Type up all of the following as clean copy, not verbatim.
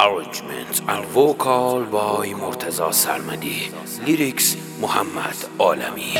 Arrangement and vocal by مرتضی سرمدی. لیریکس محمد عالمی.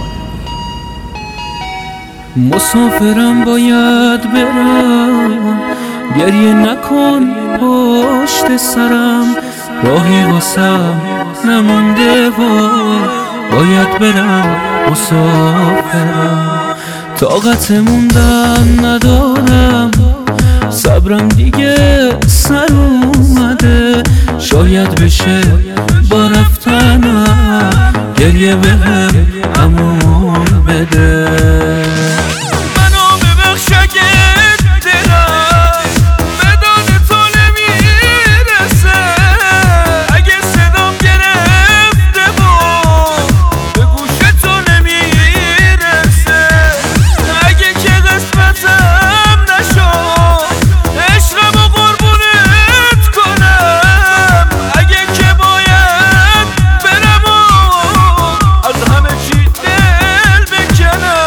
مسافرم باید برم، گریه نکن پشت سرم، راهی واسم نمونده و باید برم. مسافرم طاقت موندن ندارم، صبرم دیگه سر اومده، شاید بشه با رفتنم گریه بهم امون بده. منو ببخش اگه دلم به داد تو نمیرسه، اگه صدام گرفته و به گوش تو نمیرسه، اگه که قسمتم نشد عشقمو قربونت کنم، اگه که باید برم و از همه چی دل بکنم.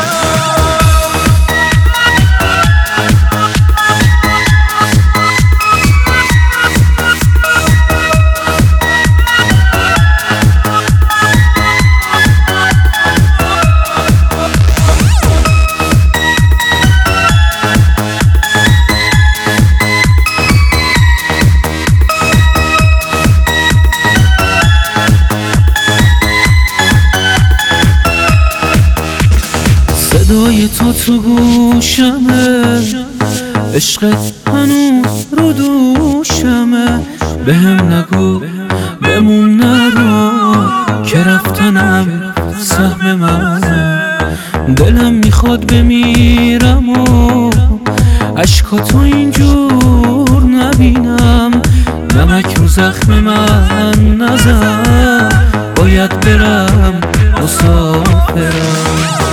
صدای تو گوشمه، عشقت هنوز رو دوشمه، بهم نگو بمون نرو که رفتنم سهم منه. دلم میخواد بمیرم و عشقاتو اینجور نبینم، نمک رو زخم من نزن، باید برم مسافرم.